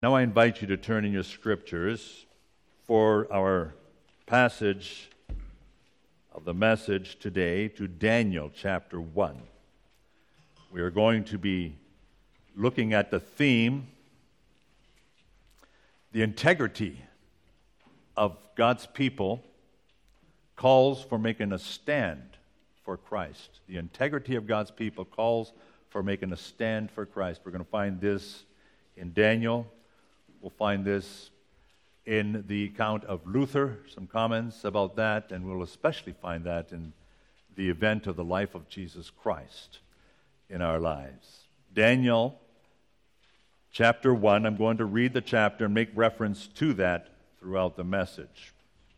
Now I invite you to turn in your scriptures for our passage of the message today to Daniel chapter 1. We are going to be looking at the theme, the integrity of God's people calls for making a stand for Christ. The integrity of God's people calls for making a stand for Christ. We're going to find this in Daniel. We'll find this in the account of Luther, some comments about that, and we'll especially find that in the event of the life of Jesus Christ in our lives. Daniel chapter 1, I'm going to read the chapter and make reference to that throughout the message.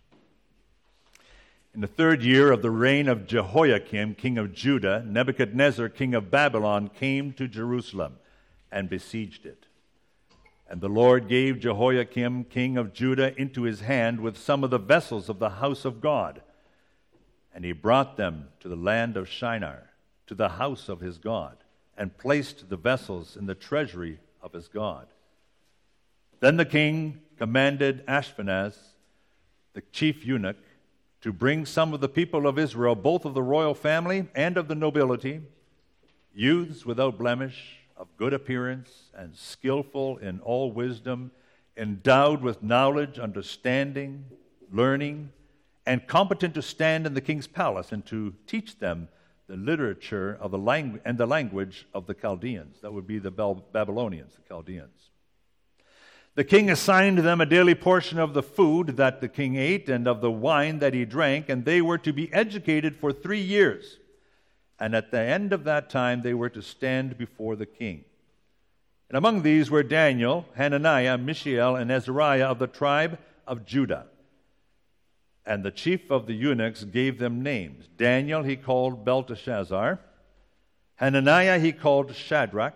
In the 3rd year of the reign of Jehoiakim, king of Judah, Nebuchadnezzar, king of Babylon, came to Jerusalem and besieged it. And the Lord gave Jehoiakim, king of Judah, into his hand with some of the vessels of the house of God. And he brought them to the land of Shinar, to the house of his God, and placed the vessels in the treasury of his God. Then the king commanded Ashpenaz, the chief eunuch, to bring some of the people of Israel, both of the royal family and of the nobility, youths without blemish, of good appearance, and skillful in all wisdom, endowed with knowledge, understanding, learning, and competent to stand in the king's palace and to teach them the literature of the language of the Chaldeans. That would be the Babylonians, the Chaldeans. The king assigned them a daily portion of the food that the king ate and of the wine that he drank, and they were to be educated for 3 years. And at the end of that time, they were to stand before the king. And among these were Daniel, Hananiah, Mishael, and Azariah of the tribe of Judah. And the chief of the eunuchs gave them names. Daniel he called Belteshazzar. Hananiah he called Shadrach.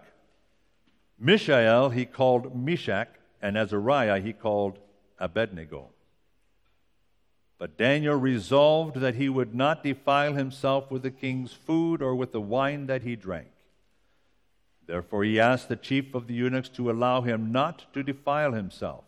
Mishael he called Meshach. And Azariah he called Abednego. But Daniel resolved that he would not defile himself with the king's food or with the wine that he drank. Therefore he asked the chief of the eunuchs to allow him not to defile himself.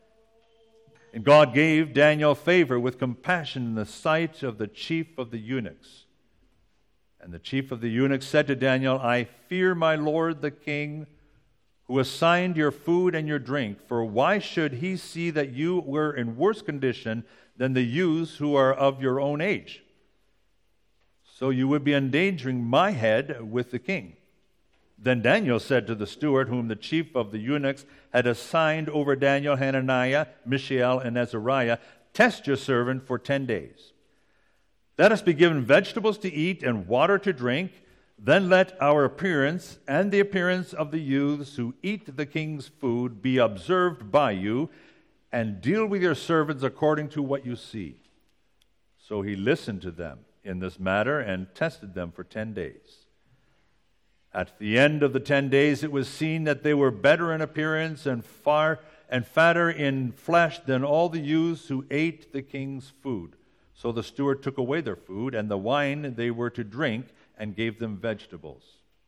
And God gave Daniel favor with compassion in the sight of the chief of the eunuchs. And the chief of the eunuchs said to Daniel, I fear my lord the king, who assigned your food and your drink, for why should he see that you were in worse condition than the youths who are of your own age? So you would be endangering my head with the king. Then Daniel said to the steward, whom the chief of the eunuchs had assigned over Daniel, Hananiah, Mishael, and Azariah, test your servant for 10 days. Let us be given vegetables to eat and water to drink. Then let our appearance and the appearance of the youths who eat the king's food be observed by you, and deal with your servants according to what you see. So he listened to them in this matter and tested them for 10 days. At the end of the 10 days, it was seen that they were better in appearance and fatter in flesh than all the youths who ate the king's food. So the steward took away their food and the wine they were to drink and gave them vegetables.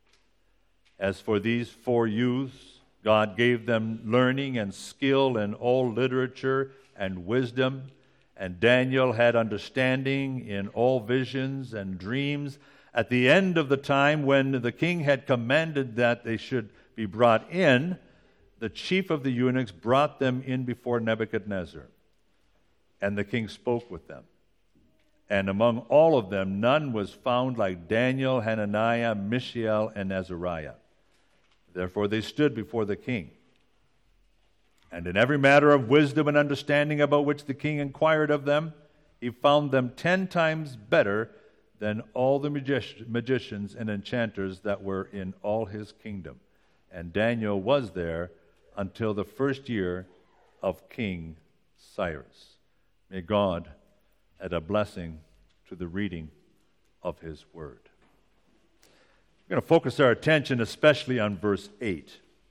As for these 4 youths, God gave them learning and skill in all literature and wisdom, and Daniel had understanding in all visions and dreams. At the end of the time when the king had commanded that they should be brought in, the chief of the eunuchs brought them in before Nebuchadnezzar. And the king spoke with them. And among all of them, none was found like Daniel, Hananiah, Mishael, and Azariah. Therefore they stood before the king. And in every matter of wisdom and understanding about which the king inquired of them, he found them 10 times better than all the magicians and enchanters that were in all his kingdom. And Daniel was there until the 1st year of King Cyrus. May God add a blessing to the reading of his word. We're going to focus our attention especially on verse 8.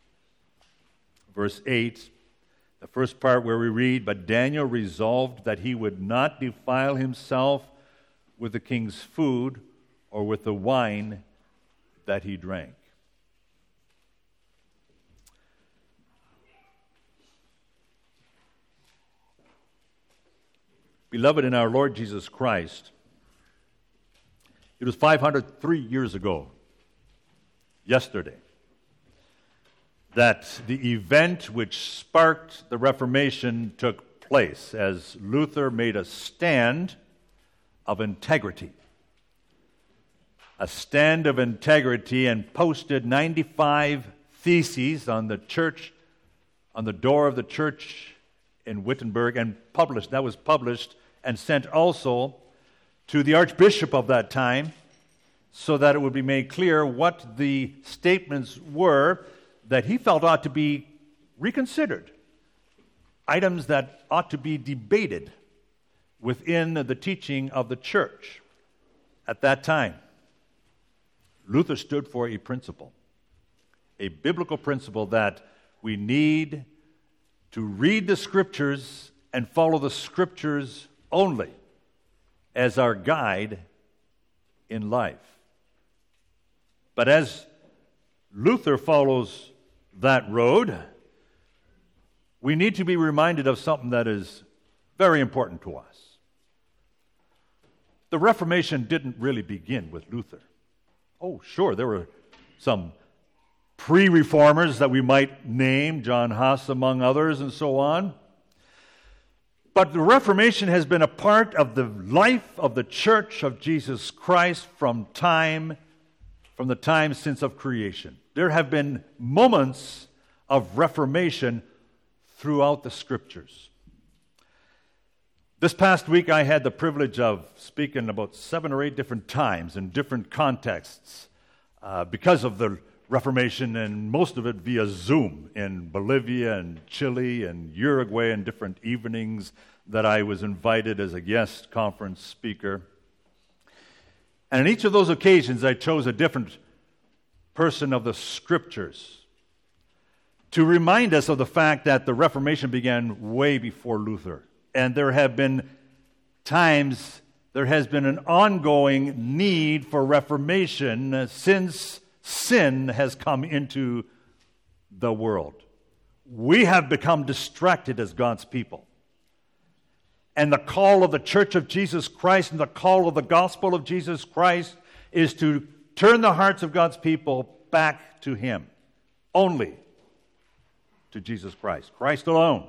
Verse 8, the first part where we read, But Daniel resolved that he would not defile himself with the king's food or with the wine that he drank. Beloved in our Lord Jesus Christ, it was 503 years ago, yesterday, that the event which sparked the Reformation took place as Luther made a stand of integrity. A stand of integrity, and posted 95 theses on the church, on the door of the church in Wittenberg, and published. That was published and sent also to the archbishop of that time, so that it would be made clear what the statements were that he felt ought to be reconsidered, items that ought to be debated within the teaching of the church at that time. Luther stood for a principle, a biblical principle, that we need to read the Scriptures and follow the Scriptures only as our guide in life. But as Luther follows that road, we need to be reminded of something that is very important to us. The Reformation didn't really begin with Luther. Oh, sure, there were some pre-reformers that we might name, John Huss among others, and so on. But the Reformation has been a part of the life of the Church of Jesus Christ from the time since of creation. There have been moments of reformation throughout the Scriptures. This past week I had the privilege of speaking about 7 or 8 different times in different contexts because of the Reformation, and most of it via Zoom in Bolivia and Chile and Uruguay, and different evenings that I was invited as a guest conference speaker. And in each of those occasions I chose a different person of the Scriptures to remind us of the fact that the Reformation began way before Luther. And there have been times, there has been an ongoing need for reformation since sin has come into the world. We have become distracted as God's people. And the call of the Church of Jesus Christ and the call of the gospel of Jesus Christ is to turn the hearts of God's people back to Him. Only to Jesus Christ. Christ alone.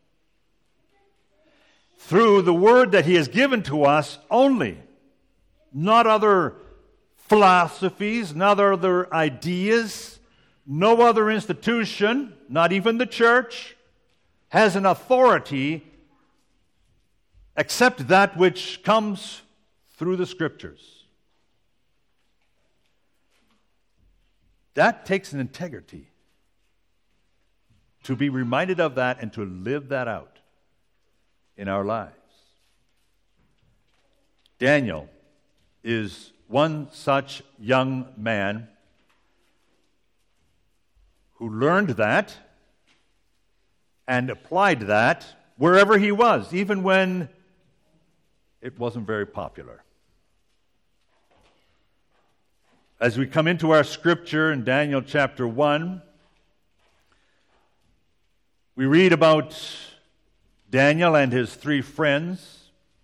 Through the word that He has given to us only. Not other philosophies, not other ideas. No other institution, not even the church, has an authority except that which comes through the Scriptures. That takes an integrity to be reminded of that and to live that out in our lives. Daniel is one such young man who learned that and applied that wherever he was, even when it wasn't very popular. As we come into our scripture in Daniel chapter 1, we read about Daniel and his 3 friends.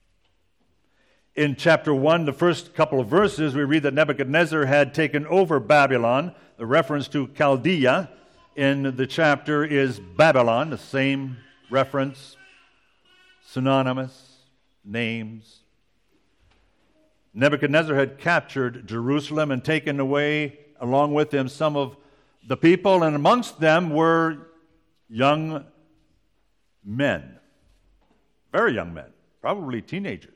In chapter 1, the first couple of verses, we read that Nebuchadnezzar had taken over Babylon. The reference to Chaldea in the chapter is Babylon, the same reference, synonymous names. Nebuchadnezzar had captured Jerusalem and taken away along with him some of the people, and amongst them were young men, very young men, probably teenagers,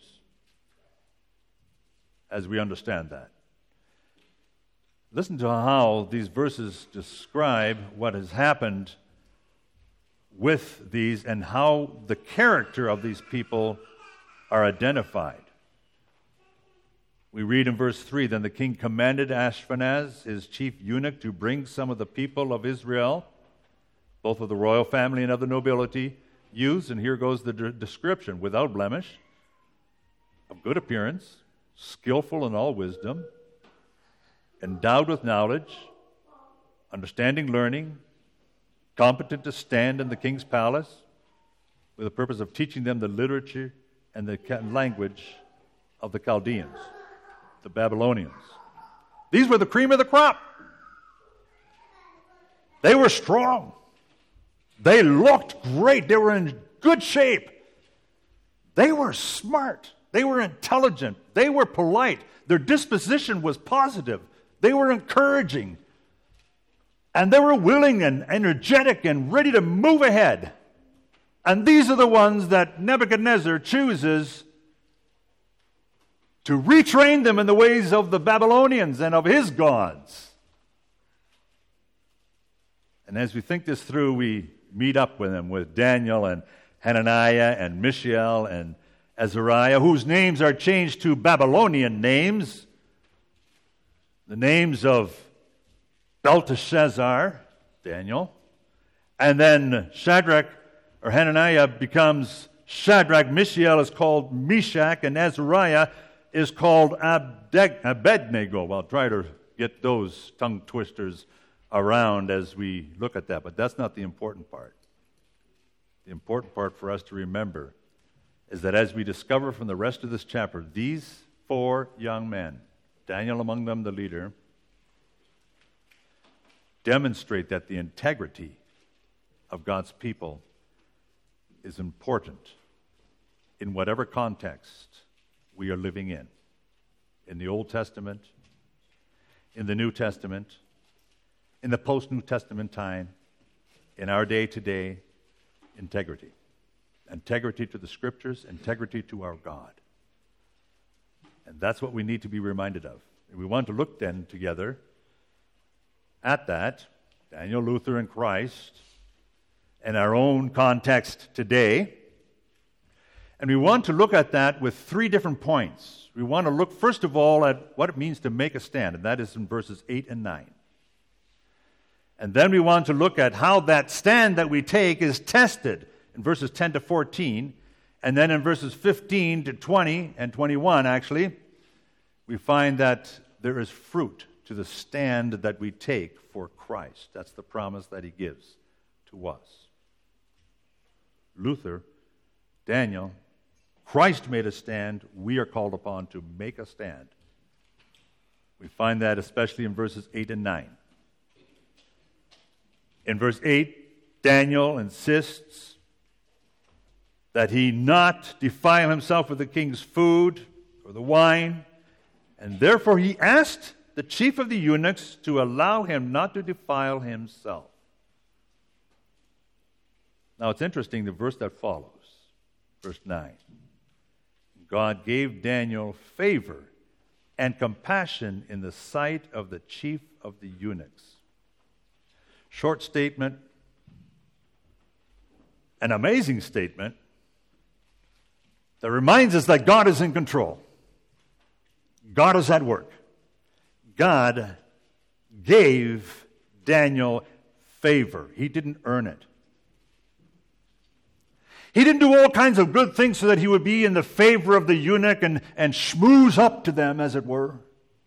as we understand that. Listen to how these verses describe what has happened with these and how the character of these people are identified. We read in verse 3, Then the king commanded Ashpenaz, his chief eunuch, to bring some of the people of Israel, both of the royal family and of the nobility, youths, and here goes the description, without blemish, of good appearance, skillful in all wisdom, endowed with knowledge, understanding learning, competent to stand in the king's palace, with the purpose of teaching them the literature and the language of the Chaldeans, the Babylonians. These were the cream of the crop. They were strong. They looked great. They were in good shape. They were smart. They were intelligent. They were polite. Their disposition was positive. They were encouraging. And they were willing and energetic and ready to move ahead. And these are the ones that Nebuchadnezzar chooses to retrain them in the ways of the Babylonians and of his gods. And as we think this through, we meet up with them, with Daniel and Hananiah and Mishael and Azariah, whose names are changed to Babylonian names. The names of Belteshazzar, Daniel, and then Hananiah becomes Shadrach, Mishael is called Meshach, and Azariah is called Abednego. I'll try to get those tongue twisters around as we look at that, but that's not the important part. The important part for us to remember is that as we discover from the rest of this chapter, these 4 young men, Daniel among them the leader, demonstrate that the integrity of God's people is important in whatever context we are living in the Old Testament, in the New Testament, in the post-New Testament time, in our day today. Integrity. Integrity to the Scriptures, integrity to our God. And that's what we need to be reminded of. And we want to look then together at that, Daniel, Luther, and Christ, and our own context today. And we want to look at that with 3 different points. We want to look, first of all, at what it means to make a stand, and that is in verses 8 and 9. And then we want to look at how that stand that we take is tested in verses 10 to 14. And then in verses 15 to 20 and 21, actually, we find that there is fruit to the stand that we take for Christ. That's the promise that he gives to us. Luther, Daniel, Christ made a stand. We are called upon to make a stand. We find that especially in verses 8 and 9. In verse 8, Daniel insists that he not defile himself with the king's food or the wine, and therefore he asked the chief of the eunuchs to allow him not to defile himself. Now it's interesting, the verse that follows, verse 9. God gave Daniel favor and compassion in the sight of the chief of the eunuchs. Short statement, an amazing statement that reminds us that God is in control. God is at work. God gave Daniel favor. He didn't earn it. He didn't do all kinds of good things so that he would be in the favor of the eunuch and schmooze up to them, as it were.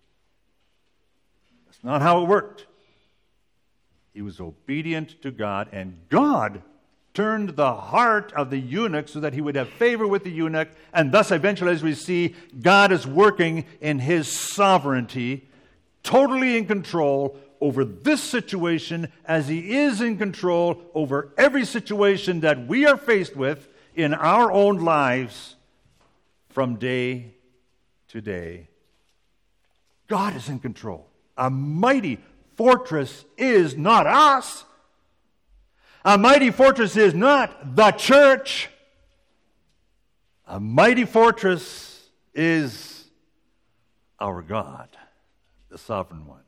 That's not how it worked. He was obedient to God, and God turned the heart of the eunuch so that he would have favor with the eunuch, and thus eventually, as we see, God is working in his sovereignty, totally in control over this situation as he is in control over every situation that we are faced with in our own lives from day to day. God is in control. A mighty fortress is not us. A mighty fortress is not the church. A mighty fortress is our God, the sovereign one.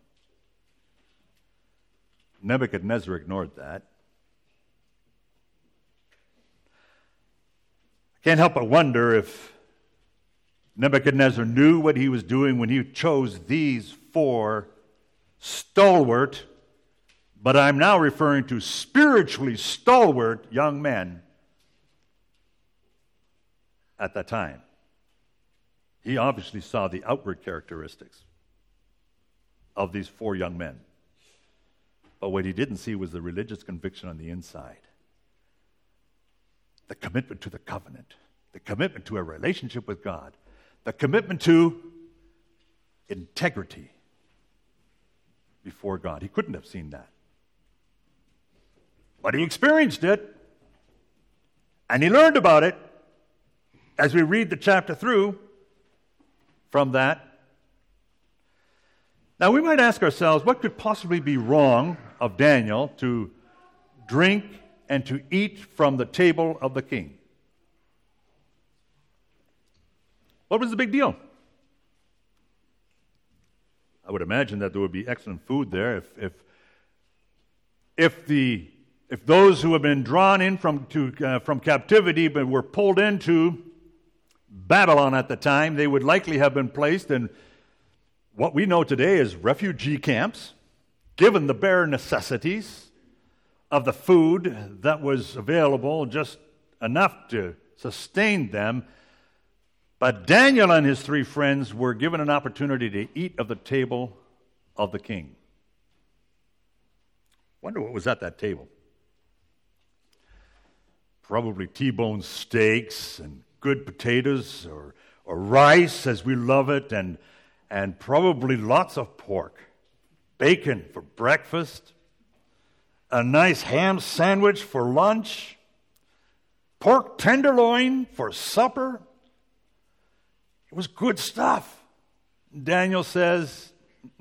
Nebuchadnezzar ignored that. I can't help but wonder if Nebuchadnezzar knew what he was doing when he chose these 4 stalwart, but I'm now referring to spiritually stalwart young men at that time. He obviously saw the outward characteristics of these 4 young men. But what he didn't see was the religious conviction on the inside, the commitment to the covenant, the commitment to a relationship with God, the commitment to integrity before God. He couldn't have seen that. But he experienced it, and he learned about it as we read the chapter through from that. Now, we might ask ourselves, what could possibly be wrong of Daniel to drink and to eat from the table of the king? What was the big deal? I would imagine that there would be excellent food there if those who have been drawn in from captivity but were pulled into Babylon at the time, they would likely have been placed in what we know today as refugee camps, given the bare necessities of the food that was available, just enough to sustain them. But Daniel and his 3 friends were given an opportunity to eat of the table of the king. Wonder what was at that table. Probably T-bone steaks and good potatoes or rice as we love it, and probably lots of pork, bacon for breakfast, a nice ham sandwich for lunch, pork tenderloin for supper. It was good stuff. Daniel says,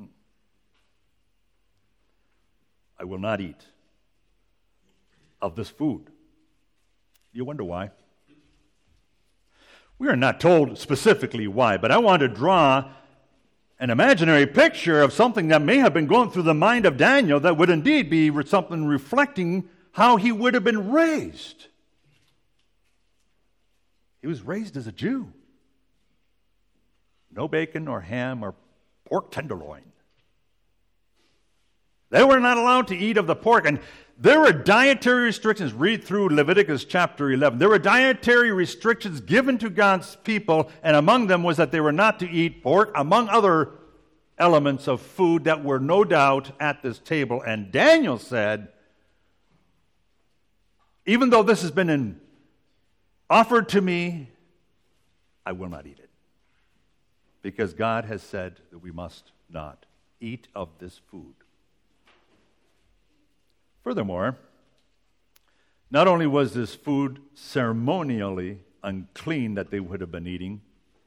I will not eat of this food. You wonder why? We are not told specifically why, but I want to draw an imaginary picture of something that may have been going through the mind of Daniel that would indeed be something reflecting how he would have been raised. He was raised as a Jew. No bacon or ham or pork tenderloin. They were not allowed to eat of the pork. And there were dietary restrictions. Read through Leviticus chapter 11. There were dietary restrictions given to God's people, and among them was that they were not to eat pork, among other elements of food that were no doubt at this table. And Daniel said, even though this has been offered to me, I will not eat it. Because God has said that we must not eat of this food. Furthermore, not only was this food ceremonially unclean that they would have been eating,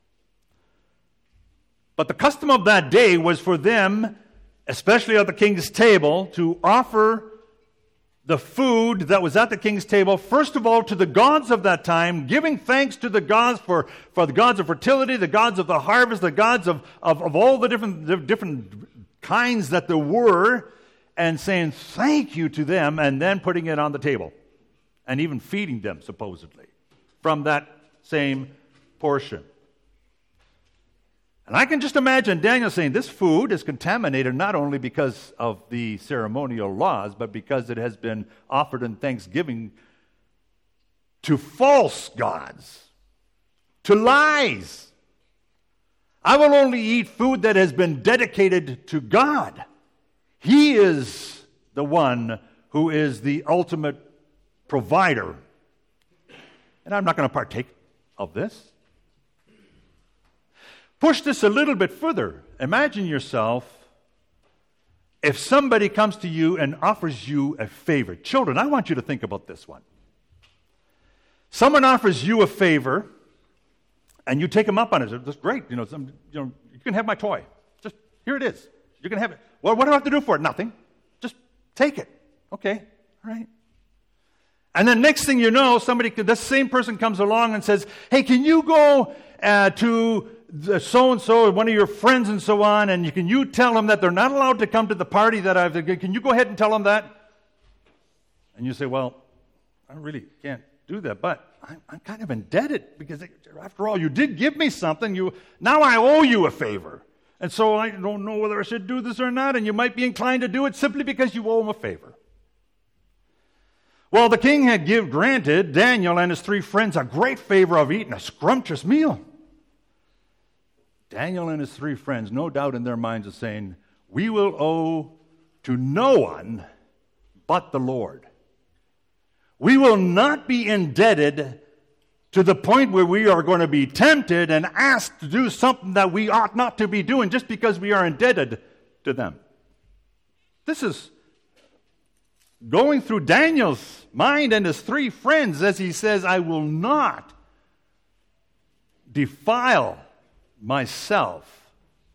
but the custom of that day was for them, especially at the king's table, to offer the food that was at the king's table, first of all, to the gods of that time, giving thanks to the gods for the gods of fertility, the gods of the harvest, the gods of all the different kinds that there were, and saying thank you to them, and then putting it on the table, and even feeding them, supposedly, from that same portion. And I can just imagine Daniel saying this food is contaminated not only because of the ceremonial laws, but because it has been offered in thanksgiving to false gods, to lies. I will only eat food that has been dedicated to God. He is the one who is the ultimate provider. And I'm not going to partake of this. Push this a little bit further. Imagine yourself if somebody comes to you and offers you a favor. Children, I want you to think about this one. Someone offers you a favor, and you take them up on it. That's great. You can have my toy. Just here it is. You can have it. Well, what do I have to do for it? Nothing. Just take it. Okay. All right. And then next thing you know, this same person comes along and says, hey, can you go to so-and-so, one of your friends and so on, and you tell them that they're not allowed to come to the party can you go ahead and tell them that? And you say, well, I really can't do that, but I'm kind of indebted because after all, you did give me something. Now I owe you a favor. And so I don't know whether I should do this or not, and you might be inclined to do it simply because you owe him a favor. Well, the king had granted Daniel and his 3 friends a great favor of eating a scrumptious meal. Daniel and his 3 friends, no doubt in their minds, are saying, we will owe to no one but the Lord. We will not be indebted to the point where we are going to be tempted and asked to do something that we ought not to be doing just because we are indebted to them. This is going through Daniel's mind and his three friends as he says, I will not defile myself.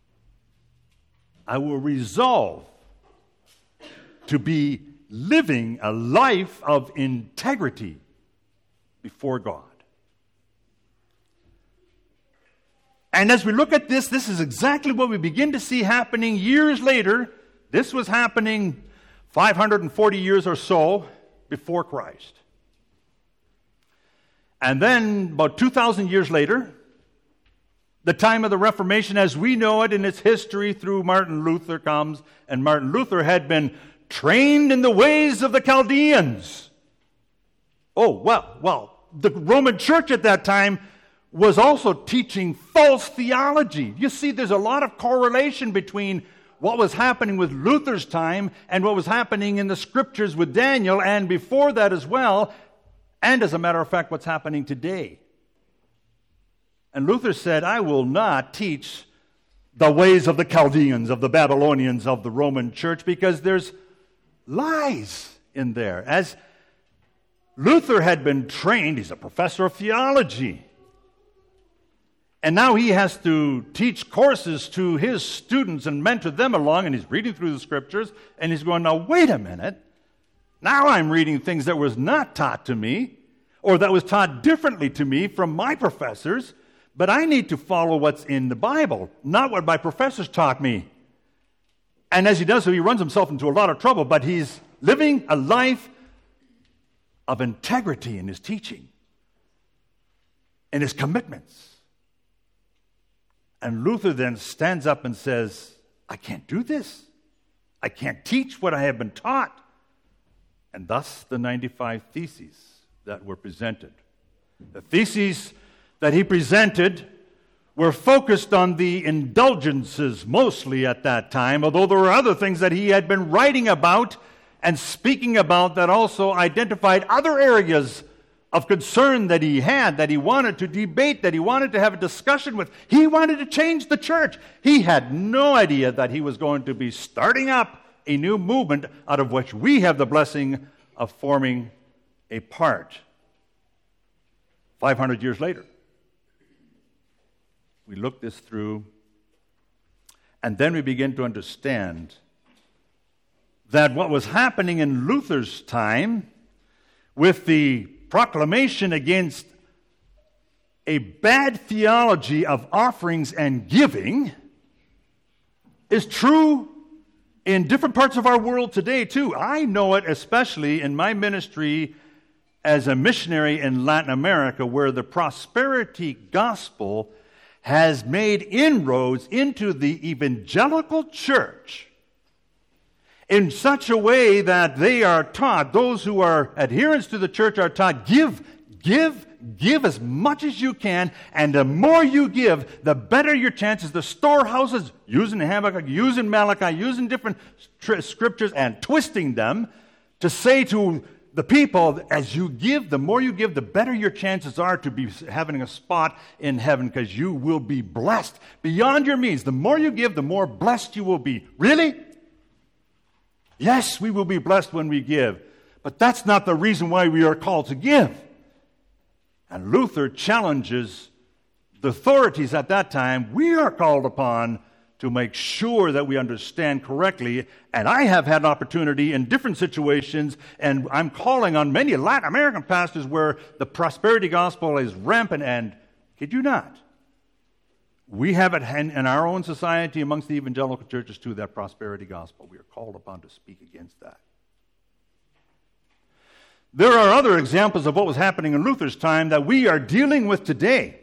I will resolve to be living a life of integrity before God. And as we look at this is exactly what we begin to see happening years later. This was happening 540 years or so before Christ. And then about 2,000 years later, the time of the Reformation as we know it in its history through Martin Luther comes, and Martin Luther had been trained in the ways of the Chaldeans. Oh, well, the Roman Church at that time was also teaching false theology. You see, there's a lot of correlation between what was happening with Luther's time and what was happening in the Scriptures with Daniel, and before that as well, and as a matter of fact, what's happening today. And Luther said, I will not teach the ways of the Chaldeans, of the Babylonians, of the Roman Church, because there's lies in there. As Luther had been trained, he's a professor of theology. And now he has to teach courses to his students and mentor them along, and he's reading through the Scriptures, and he's going, now wait a minute. Now I'm reading things that was not taught to me, or that was taught differently to me from my professors, but I need to follow what's in the Bible, not what my professors taught me. And as he does so, he runs himself into a lot of trouble, but he's living a life of integrity in his teaching, in his commitments. And Luther then stands up and says, I can't do this. I can't teach what I have been taught. And thus the 95 Theses that were presented. The theses that he presented were focused on the indulgences mostly at that time, although there were other things that he had been writing about and speaking about that also identified other areas of concern that he had, that he wanted to debate, that he wanted to have a discussion with. He wanted to change the church. He had no idea that he was going to be starting up a new movement out of which we have the blessing of forming a part. 500 years later, we look this through, and then we begin to understand that what was happening in Luther's time with the proclamation against a bad theology of offerings and giving is true in different parts of our world today too. I know it especially in my ministry as a missionary in Latin America, where the prosperity gospel has made inroads into the evangelical church in such a way that they are taught, those who are adherents to the church are taught, give as much as you can, and the more you give, the better your chances. The storehouses, using Habakkuk, using Malachi, using different scriptures and twisting them to say to the people, as you give, the more you give, the better your chances are to be having a spot in heaven, because you will be blessed beyond your means. The more you give, the more blessed you will be. Really? Yes, we will be blessed when we give, but that's not the reason why we are called to give. And Luther challenges the authorities at that time. We are called upon to make sure that we understand correctly, and I have had an opportunity in different situations, and I'm calling on many Latin American pastors where the prosperity gospel is rampant, and kid you not, we have it in our own society amongst the evangelical churches too, that prosperity gospel. We are called upon to speak against that. There are other examples of what was happening in Luther's time that we are dealing with today.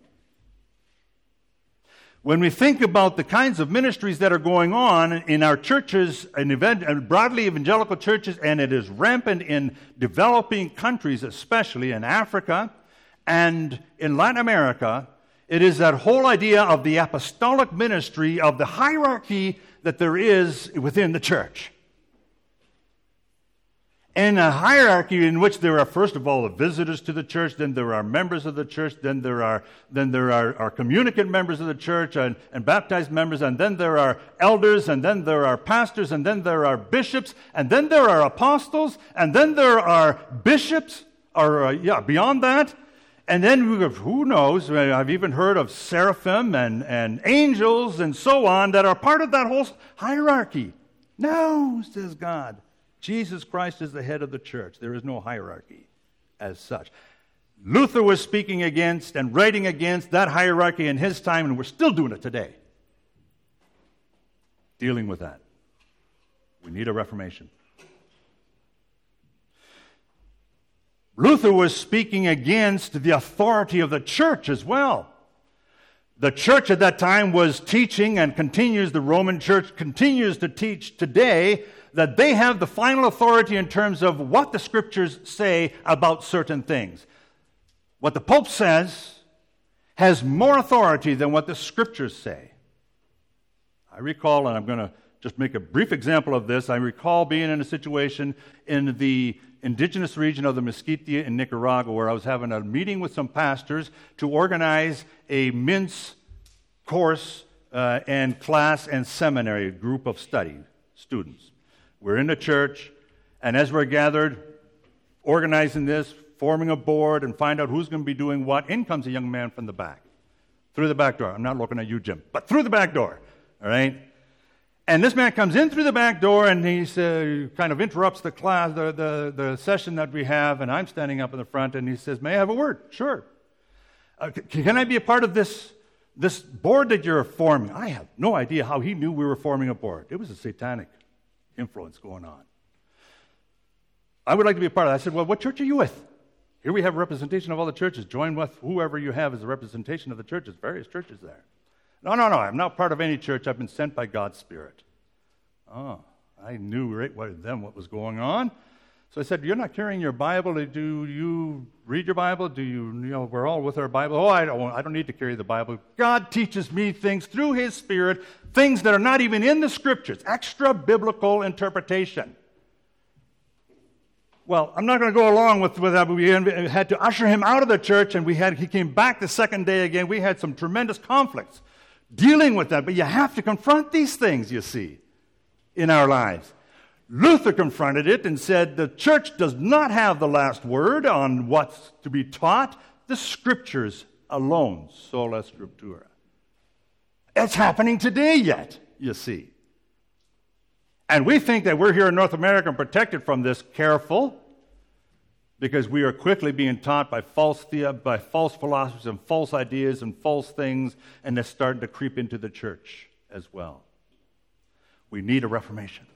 When we think about the kinds of ministries that are going on in our churches, and broadly evangelical churches, and it is rampant in developing countries, especially in Africa and in Latin America, it is that whole idea of the apostolic ministry, of the hierarchy that there is within the church. And a hierarchy in which there are, first of all, the visitors to the church, then there are members of the church, then there are communicant members of the church and baptized members, and then there are elders, and then there are pastors, and then there are bishops, and then there are apostles, and then there are bishops, beyond that. And then, who knows, I've even heard of seraphim and angels and so on that are part of that whole hierarchy. No, says God. Jesus Christ is the head of the church. There is no hierarchy as such. Luther was speaking against and writing against that hierarchy in his time, and we're still doing it today. Dealing with that. We need a reformation. Luther was speaking against the authority of the church as well. The church at that time was teaching and the Roman church continues to teach today that they have the final authority in terms of what the Scriptures say about certain things. What the Pope says has more authority than what the Scriptures say. I recall, and I'm going to just make a brief example of this, I recall being in a situation in the indigenous region of the Mezquitia in Nicaragua where I was having a meeting with some pastors to organize a MINS course and class and seminary group of study students. We're in the church, and as we're gathered, organizing this, forming a board, and find out who's going to be doing what, in comes a young man from the back, through the back door. I'm not looking at you, Jim, but through the back door, all right? And this man comes in through the back door, and he kind of interrupts the class, the session that we have, and I'm standing up in the front, and he says, "May I have a word?" "Sure." "Can I be a part of this board that you're forming?" I have no idea how he knew we were forming a board. It was a satanic influence going on. "I would like to be a part of that." I said, "Well, what church are you with?" "Here we have a representation of all the churches. Join with whoever you have as a representation of the churches, various churches there." No, I'm not part of any church. I've been sent by God's Spirit." Oh, I knew right then what was going on. So I said, "You're not carrying your Bible. Do you read your Bible? Do you we're all with our Bible." "Oh, I don't need to carry the Bible. God teaches me things through His Spirit, things that are not even in the Scriptures, extra biblical interpretation." Well, I'm not going to go along with that, but we had to usher him out of the church, and he came back the second day again. We had some tremendous conflicts dealing with that, but you have to confront these things, you see, in our lives. Luther confronted it and said the church does not have the last word on what's to be taught. The Scriptures alone, sola scriptura. It's happening today yet, you see. And we think that we're here in North America and protected from this. Careful, because we are quickly being taught by false philosophers and false ideas and false things, and they're starting to creep into the church as well. We need a reformation.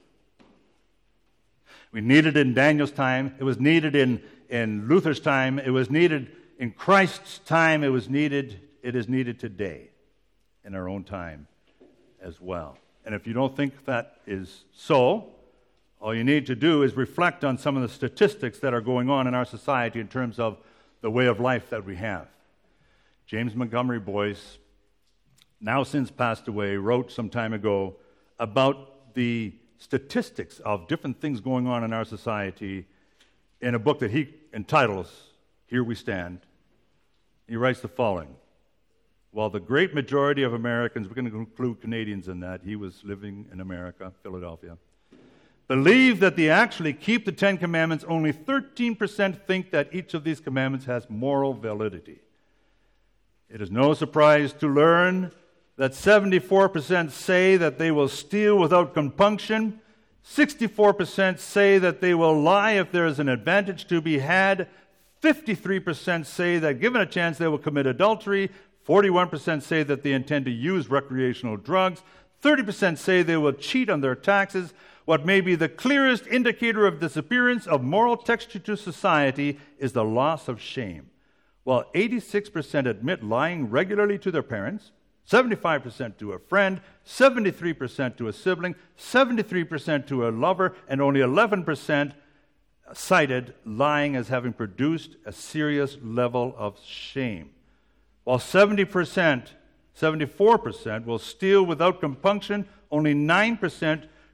We needed it in Daniel's time. It was needed in Luther's time. It was needed in Christ's time. It is needed today in our own time as well. And if you don't think that is so, all you need to do is reflect on some of the statistics that are going on in our society in terms of the way of life that we have. James Montgomery Boyce, now since passed away, wrote some time ago about the statistics of different things going on in our society in a book that he entitles, Here We Stand. He writes the following: while the great majority of Americans, we're going to include Canadians in that, he was living in America, Philadelphia, believe that they actually keep the Ten Commandments, only 13% think that each of these commandments has moral validity. It is no surprise to learn that 74% say that they will steal without compunction, 64% say that they will lie if there is an advantage to be had, 53% say that given a chance they will commit adultery, 41% say that they intend to use recreational drugs, 30% say they will cheat on their taxes. What may be the clearest indicator of disappearance of moral texture to society is the loss of shame. While 86% admit lying regularly to their parents, 75% to a friend, 73% to a sibling, 73% to a lover, and only 11% cited lying as having produced a serious level of shame. While 74% will steal without compunction, only 9%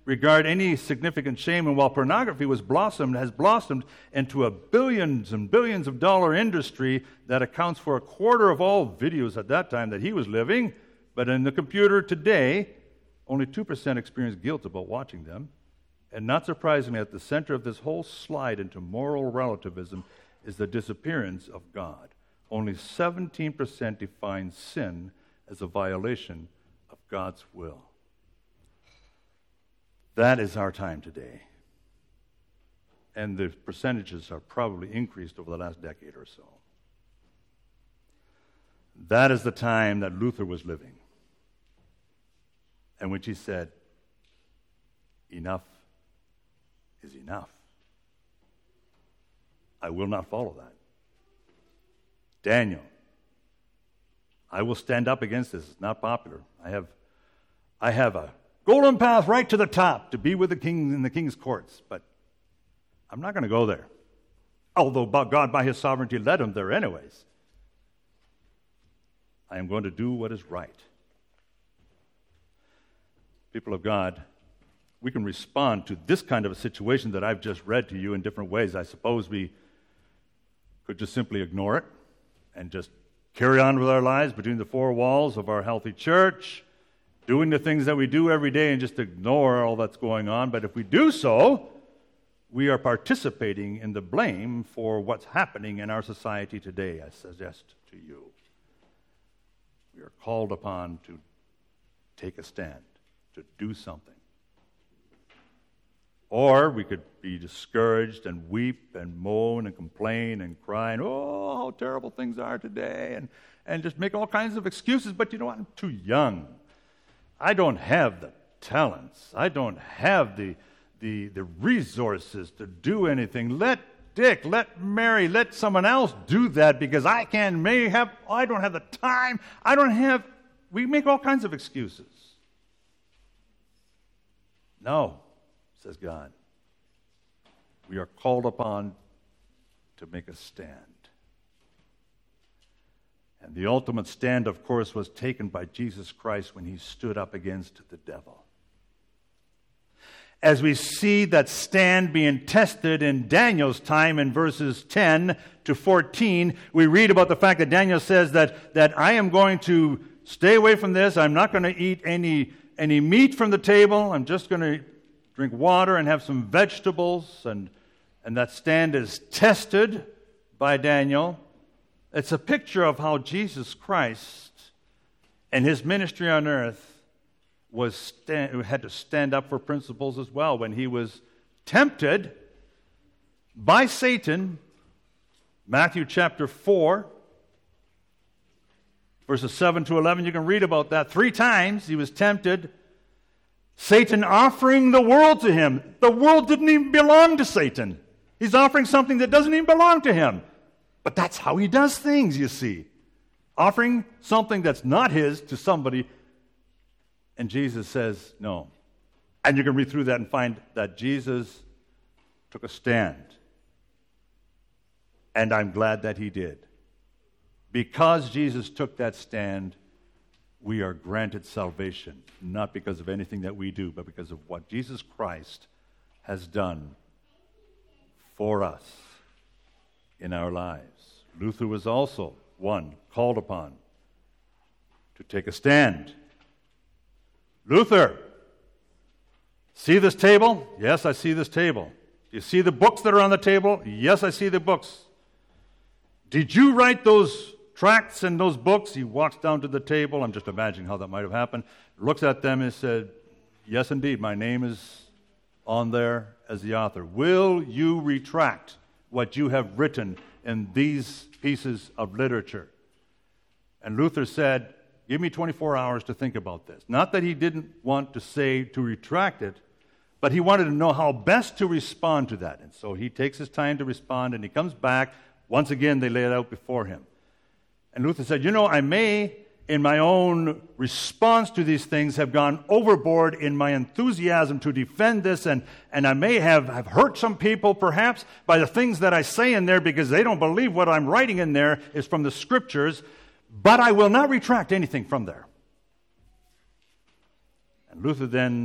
regard any significant shame. And while pornography has blossomed into a billions and billions of dollar industry that accounts for a quarter of all videos at that time that he was living, but in the computer today, only 2% experience guilt about watching them. And not surprisingly, at the center of this whole slide into moral relativism is the disappearance of God. Only 17% define sin as a violation of God's will. That is our time today. And the percentages are probably increased over the last decade or so. That is the time that Luther was living, and which he said, enough is enough. I will not follow that. Daniel, I will stand up against this. It's not popular. I have a golden path right to the top to be with the king in the king's courts, but I'm not going to go there. Although God, by his sovereignty, led him there anyways. I am going to do what is right. People of God, we can respond to this kind of a situation that I've just read to you in different ways. I suppose we could just simply ignore it and just carry on with our lives between the four walls of our healthy church, doing the things that we do every day and just ignore all that's going on. But if we do so, we are participating in the blame for what's happening in our society today, I suggest to you. We are called upon to take a stand, to do something. Or we could be discouraged and weep and moan and complain and cry and, oh, how terrible things are today, and just make all kinds of excuses. But you know what? I'm too young. I don't have the talents. I don't have the resources to do anything. Let Dick, let Mary, let someone else do that because I don't have the time. We make all kinds of excuses. No, says God. We are called upon to make a stand. And the ultimate stand, of course, was taken by Jesus Christ when he stood up against the devil. As we see that stand being tested in Daniel's time in verses 10 to 14, we read about the fact that Daniel says that I am going to stay away from this. I'm not going to eat any meat from the table. I'm just going to drink water and have some vegetables. And that stand is tested by Daniel. It's a picture of how Jesus Christ and his ministry on earth had to stand up for principles as well. When he was tempted by Satan, Matthew chapter 4, verses 7 to 11, you can read about that. 3 times he was tempted, Satan offering the world to him. The world didn't even belong to Satan. He's offering something that doesn't even belong to him. But that's how he does things, you see. Offering something that's not his to somebody. And Jesus says, no. And you can read through that and find that Jesus took a stand. And I'm glad that he did. Because Jesus took that stand, we are granted salvation. Not because of anything that we do, but because of what Jesus Christ has done for us in our lives. Luther was also one called upon to take a stand. Luther, see this table? Yes, I see this table. Do you see the books that are on the table? Yes, I see the books. Did you write those tracts and those books? He walks down to the table. I'm just imagining how that might have happened. Looks at them and said, yes, indeed, my name is on there as the author. Will you retract what you have written in these pieces of literature? And Luther said, give me 24 hours to think about this. Not that he didn't want to retract it, but he wanted to know how best to respond to that. And so he takes his time to respond, and he comes back. Once again, they lay it out before him. And Luther said, I may, in my own response to these things, have gone overboard in my enthusiasm to defend this, and I may have hurt some people, perhaps, by the things that I say in there, because they don't believe what I'm writing in there is from the Scriptures, but I will not retract anything from there. And Luther then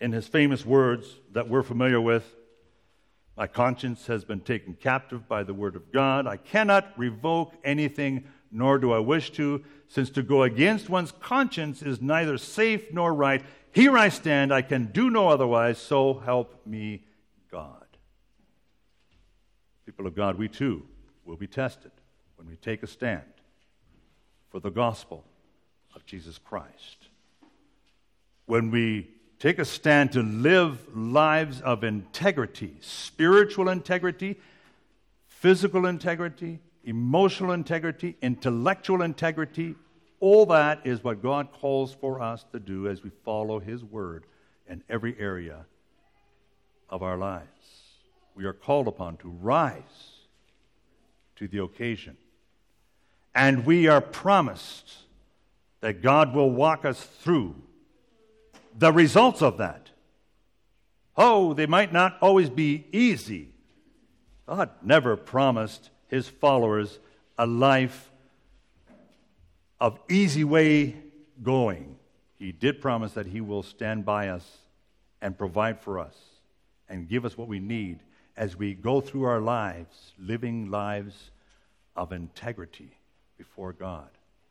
in his famous words that we're familiar with, my conscience has been taken captive by the word of God. I cannot revoke anything, nor do I wish to, since to go against one's conscience is neither safe nor right. Here I stand, I can do no otherwise, so help me God. People of God, we too will be tested when we take a stand for the gospel of Jesus Christ. When we take a stand to live lives of integrity, spiritual integrity, physical integrity, emotional integrity, intellectual integrity, all that is what God calls for us to do as we follow His word in every area of our lives. We are called upon to rise to the occasion. And we are promised that God will walk us through the results of that. Oh, they might not always be easy. God never promised His followers a life of easy way going. He did promise that He will stand by us and provide for us and give us what we need as we go through our lives, living lives of integrity before God.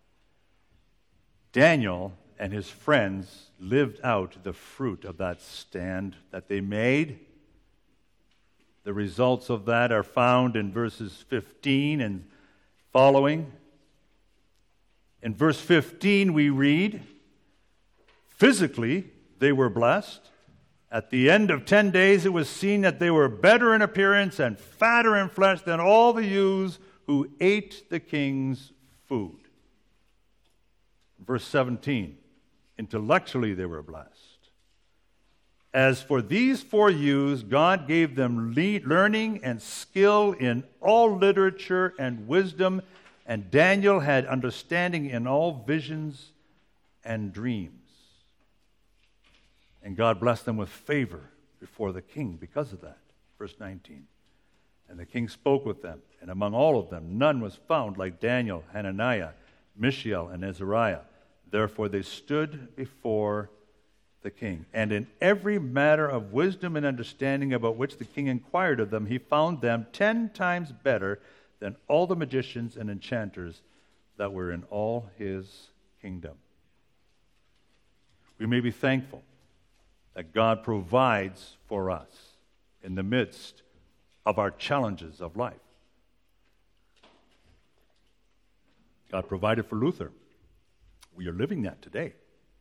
Daniel and his friends lived out the fruit of that stand that they made. The results of that are found in verses 15 and following. In verse 15 we read, physically they were blessed. At the end of 10 days it was seen that they were better in appearance and fatter in flesh than all the youths who ate the king's food. Verse 17, intellectually they were blessed. As for these 4 youths, God gave them learning and skill in all literature and wisdom, and Daniel had understanding in all visions and dreams. And God blessed them with favor before the king because of that. Verse 19. And the king spoke with them, and among all of them none was found like Daniel, Hananiah, Mishael, and Azariah. Therefore they stood before the king. And in every matter of wisdom and understanding about which the king inquired of them, he found them 10 times better than all the magicians and enchanters that were in all his kingdom. We may be thankful that God provides for us in the midst of our challenges of life. God provided for Luther. We are living that today.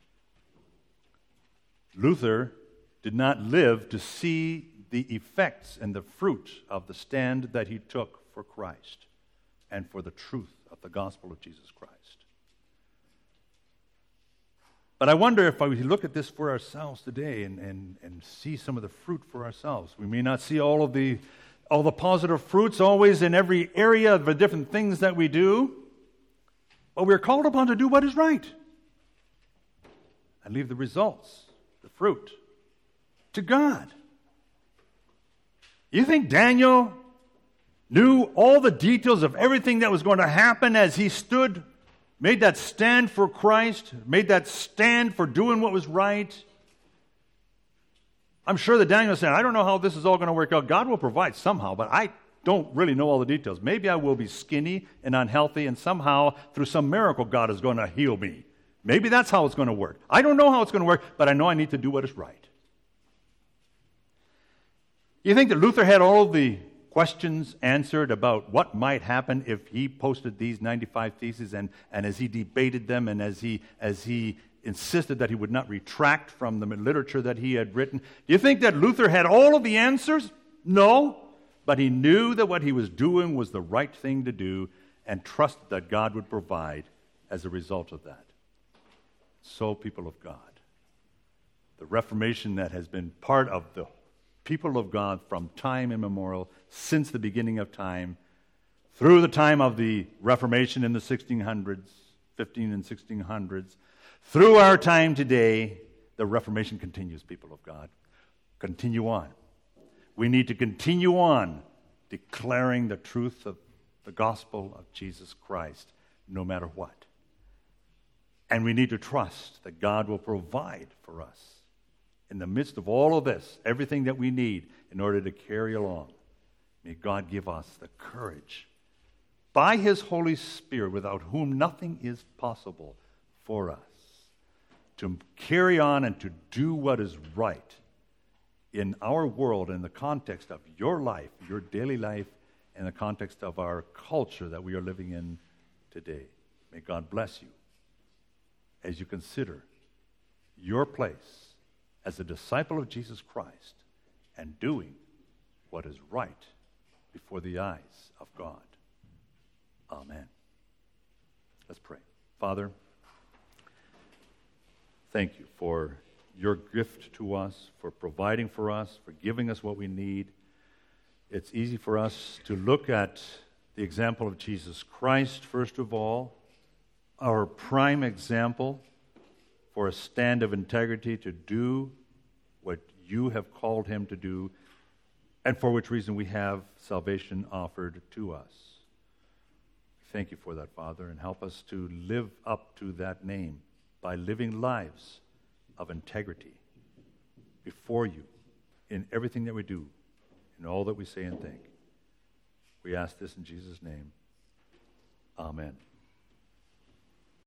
Luther did not live to see the effects and the fruit of the stand that he took for Christ and for the truth of the gospel of Jesus Christ. But I wonder if we look at this for ourselves today and see some of the fruit for ourselves. We may not see all the positive fruits always in every area of the different things that we do, but we're called upon to do what is right and leave the results, the fruit, to God. You think Daniel knew all the details of everything that was going to happen as he stood, made that stand for Christ, made that stand for doing what was right? I'm sure that Daniel said, I don't know how this is all going to work out. God will provide somehow, but I don't really know all the details. Maybe I will be skinny and unhealthy, and somehow, through some miracle, God is going to heal me. Maybe that's how it's going to work. I don't know how it's going to work, but I know I need to do what is right. You think that Luther had all the questions answered about what might happen if he posted these 95 theses, and as he debated them, and as he insisted that he would not retract from the literature that he had written? Do you think that Luther had all of the answers? No. But he knew that what he was doing was the right thing to do and trusted that God would provide as a result of that. So, people of God, the Reformation that has been part of the people of God from time immemorial, since the beginning of time, through the time of the Reformation in the 1600s, 15 and 1600s, through our time today, the Reformation continues, people of God. Continue on. We need to continue on declaring the truth of the gospel of Jesus Christ, no matter what. And we need to trust that God will provide for us in the midst of all of this, everything that we need in order to carry along. May God give us the courage, by His Holy Spirit, without whom nothing is possible for us, to carry on and to do what is right in our world, in the context of your life, your daily life, in the context of our culture that we are living in today. May God bless you as you consider your place as a disciple of Jesus Christ and doing what is right before the eyes of God. Amen. Let's pray. Father, thank you for your gift to us, for providing for us, for giving us what we need. It's easy for us to look at the example of Jesus Christ, first of all, our prime example for a stand of integrity to do what you have called him to do, and for which reason we have salvation offered to us. Thank you for that, Father, and help us to live up to that name by living lives of integrity before you in everything that we do, in all that we say and think. We ask this in Jesus' name. Amen.